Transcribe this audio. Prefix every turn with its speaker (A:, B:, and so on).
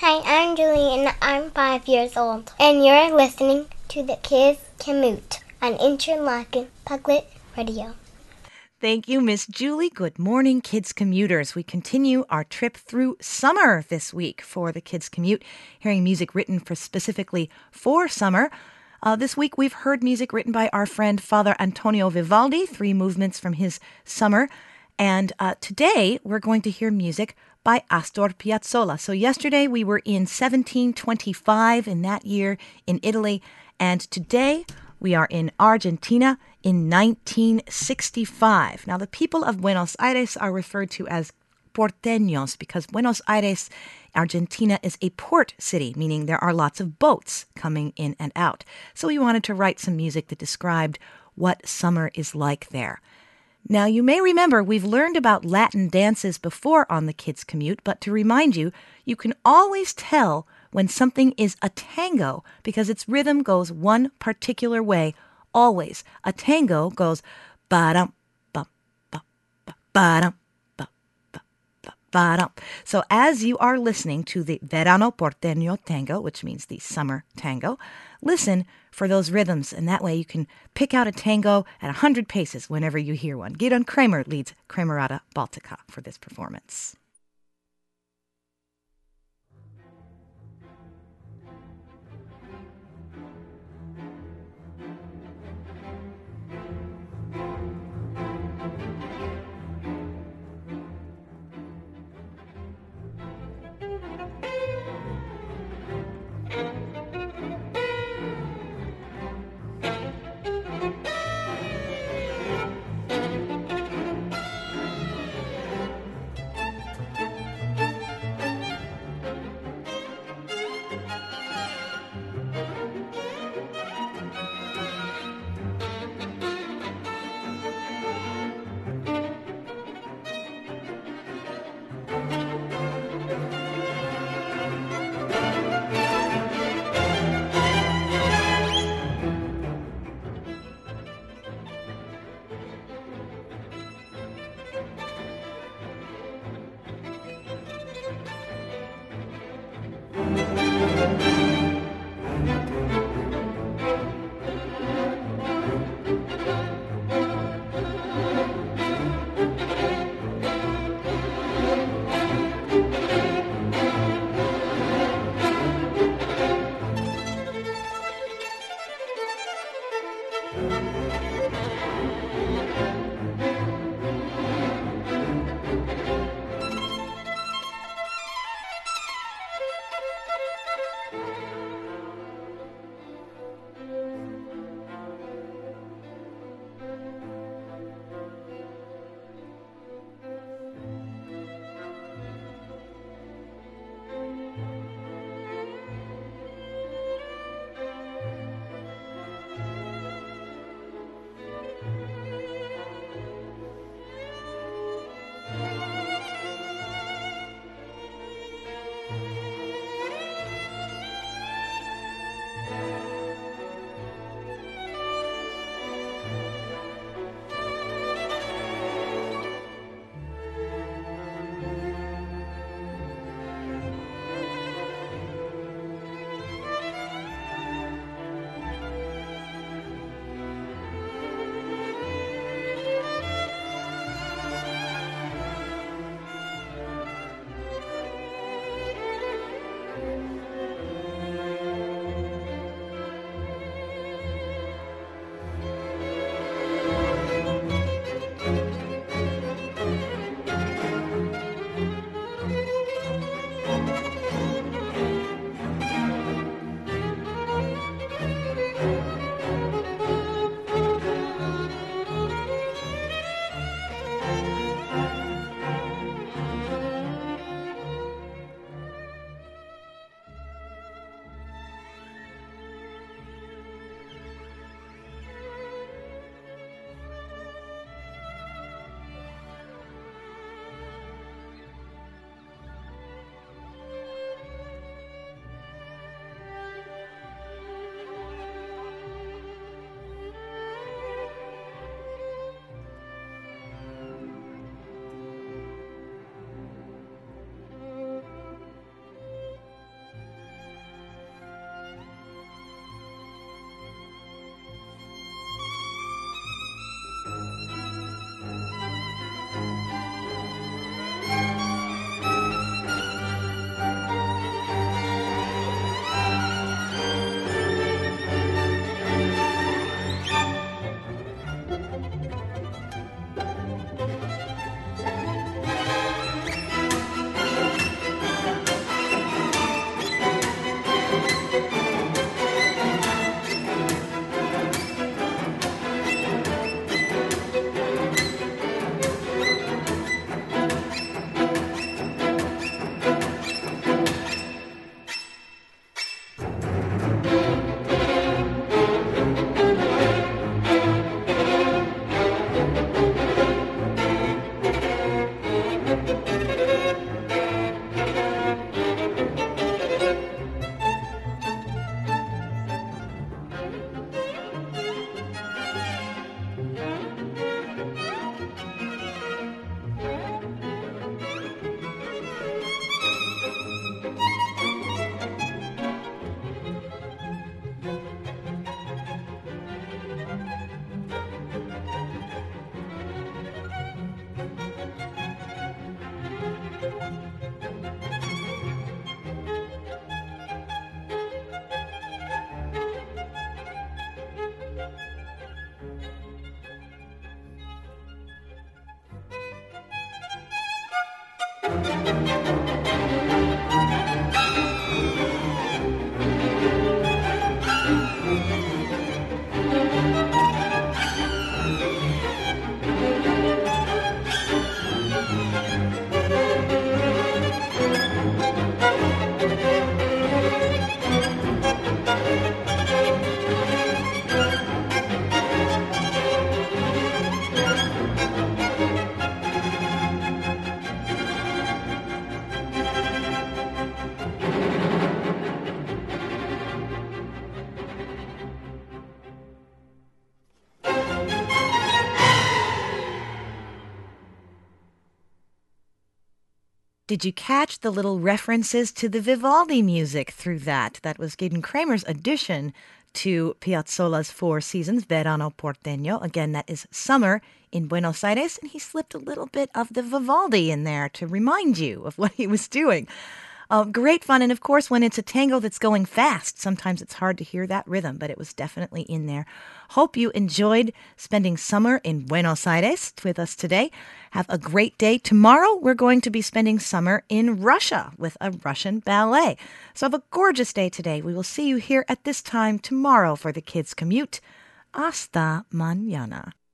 A: Hi, I'm Julie and I'm 5 years old. And you're listening to the Kids Commute on Interlaken Public Radio.
B: Thank you, Miss Julie. Good morning, Kids Commuters. We continue our trip through summer this week for the Kids Commute, hearing music written specifically for summer. This week we've heard music written by our friend Father Antonio Vivaldi, 3 movements from his summer. And today we're going to hear music by Astor Piazzolla. So yesterday we were in 1725 in that year in Italy, and today we are in Argentina in 1965. Now, the people of Buenos Aires are referred to as porteños because Buenos Aires, Argentina, is a port city, meaning there are lots of boats coming in and out. So we wanted to write some music that described what summer is like there. Now, you may remember we've learned about Latin dances before on the Kids Commute, but to remind you, you can always tell when something is a tango because its rhythm goes one particular way, always. A tango goes ba-dum, ba ba ba ba-dum, ba ba ba ba-dum. So as you are listening to the Verano Porteño Tango, which means the summer tango, listen for those rhythms, and that way you can pick out a tango at 100 paces whenever you hear one. Gideon Kramer leads Kramerata Baltica for this performance. Did you catch the little references to the Vivaldi music through that? That was Gaten Kramer's addition to Piazzolla's Four Seasons, Verano Porteño. Again, that is summer in Buenos Aires, and he slipped a little bit of the Vivaldi in there to remind you of what he was doing. Great fun, and of course, when it's a tango that's going fast, sometimes it's hard to hear that rhythm, but it was definitely in there. Hope you enjoyed spending summer in Buenos Aires with us today. Have a great day. Tomorrow, we're going to be spending summer in Russia with a Russian ballet. So have a gorgeous day today. We will see you here at this time tomorrow for the Kids Commute. Hasta mañana.